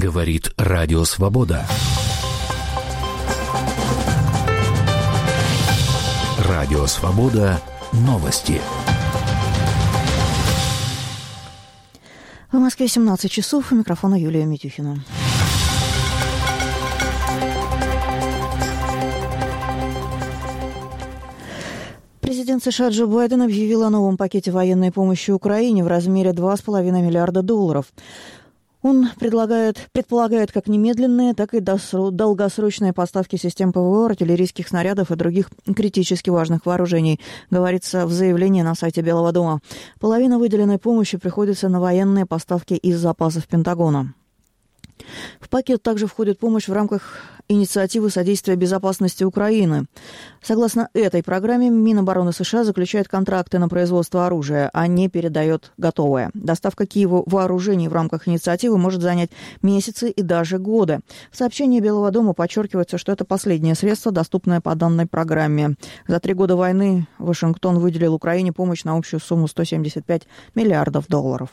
Говорит Радио Свобода. Радио Свобода. Новости. В Москве 17 часов. У микрофона Юлия Митюхина. Президент США Джо Байден объявил о новом пакете военной помощи Украине в размере $2,5 миллиарда. Он предполагает как немедленные, так и долгосрочные поставки систем ПВО, артиллерийских снарядов и других критически важных вооружений, говорится в заявлении на сайте Белого дома. Половина выделенной помощи приходится на военные поставки из запасов Пентагона. В пакет также входит помощь в рамках инициативы содействия безопасности Украины. Согласно этой программе, Минобороны США заключает контракты на производство оружия, а не передает готовое. Доставка Киеву вооружений в рамках инициативы может занять месяцы и даже годы. В сообщении Белого дома подчеркивается, что это последнее средство, доступное по данной программе. За 3 года войны Вашингтон выделил Украине помощь на общую сумму $175 миллиардов.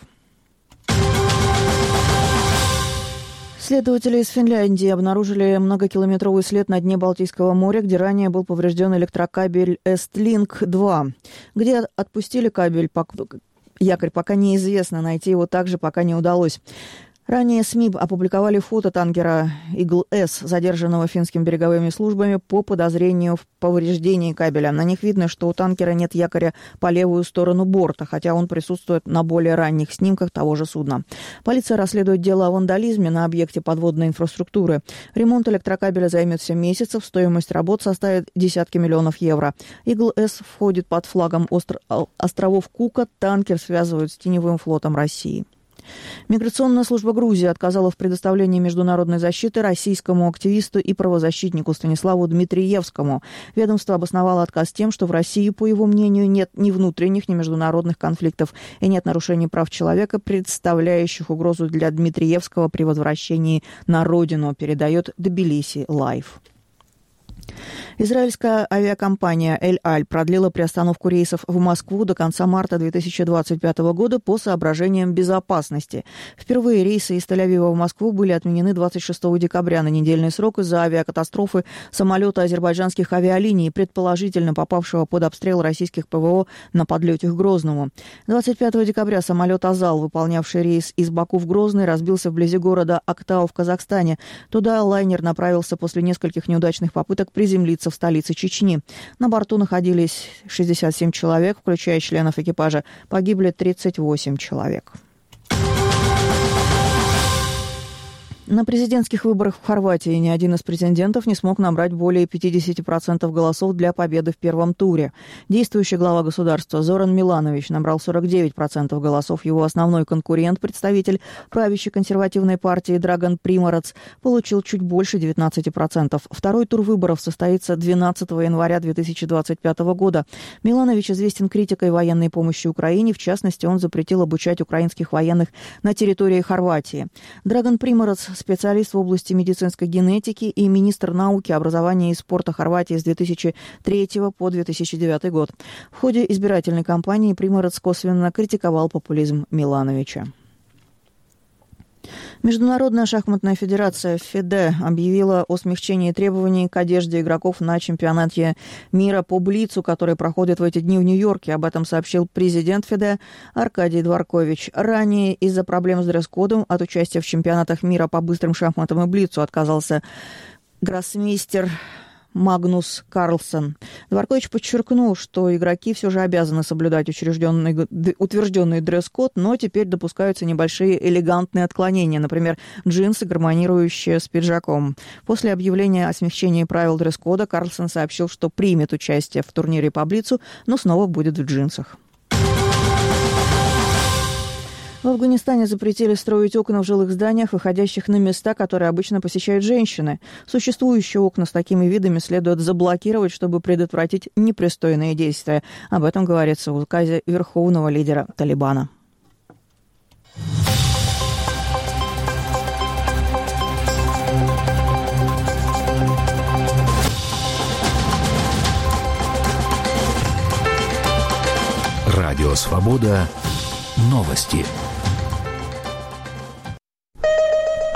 Следователи из Финляндии обнаружили многокилометровый след на дне Балтийского моря, где ранее был поврежден электрокабель Эстлинк-2. Где отпустили якорь, пока неизвестно. Найти его также пока не удалось. Ранее СМИ опубликовали фото танкера «Игл-С», задержанного финскими береговыми службами по подозрению в повреждении кабеля. На них видно, что у танкера нет якоря по левую сторону борта, хотя он присутствует на более ранних снимках того же судна. Полиция расследует дело о вандализме на объекте подводной инфраструктуры. Ремонт электрокабеля займет 7 месяцев, стоимость работ составит десятки миллионов евро. «Игл-С» входит под флагом островов Кука, танкер связывают с теневым флотом России. Миграционная служба Грузии отказала в предоставлении международной защиты российскому активисту и правозащитнику Станиславу Дмитриевскому. Ведомство обосновало отказ тем, что в России, по его мнению, нет ни внутренних, ни международных конфликтов и нет нарушений прав человека, представляющих угрозу для Дмитриевского при возвращении на родину, передает Тбилиси Лайв. Израильская авиакомпания «Эль-Аль» продлила приостановку рейсов в Москву до конца марта 2025 года по соображениям безопасности. Впервые рейсы из Тель-Авива в Москву были отменены 26 декабря на недельный срок из-за авиакатастрофы самолета азербайджанских авиалиний, предположительно попавшего под обстрел российских ПВО на подлете к Грозному. 25 декабря самолет «Азал», выполнявший рейс из Баку в Грозный, разбился вблизи города Актау в Казахстане. Туда лайнер направился после нескольких неудачных попыток приземлиться в столице Чечни. На борту находились 67 человек, включая членов экипажа. Погибли 38 человек. На президентских выборах в Хорватии ни один из претендентов не смог набрать более 50% голосов для победы в первом туре. Действующий глава государства Зоран Миланович набрал 49% голосов. Его основной конкурент, представитель правящей консервативной партии Драган Приморец, получил чуть больше 19%. Второй тур выборов состоится 12 января 2025 года. Миланович известен критикой военной помощи Украине. В частности, он запретил обучать украинских военных на территории Хорватии. Драган Приморец – специалист в области медицинской генетики и министр науки, образования и спорта Хорватии с 2003 по 2009 год. В ходе избирательной кампании Приморец косвенно критиковал популизм Милановича. Международная шахматная федерация ФИДЕ объявила о смягчении требований к одежде игроков на чемпионате мира по блицу, который проходит в эти дни в Нью-Йорке. Об этом сообщил президент ФИДЕ Аркадий Дворкович. Ранее из-за проблем с дресс-кодом от участия в чемпионатах мира по быстрым шахматам и блицу отказался гроссмейстер Магнус Карлсон. Дворкович подчеркнул, что игроки все же обязаны соблюдать утвержденный дресс-код, но теперь допускаются небольшие элегантные отклонения, например, джинсы, гармонирующие с пиджаком. После объявления о смягчении правил дресс-кода Карлсон сообщил, что примет участие в турнире по блицу, но снова будет в джинсах. В Афганистане запретили строить окна в жилых зданиях, выходящих на места, которые обычно посещают женщины. Существующие окна с такими видами следует заблокировать, чтобы предотвратить непристойные действия. Об этом говорится в указе верховного лидера Талибана. Радио «Свобода». Новости.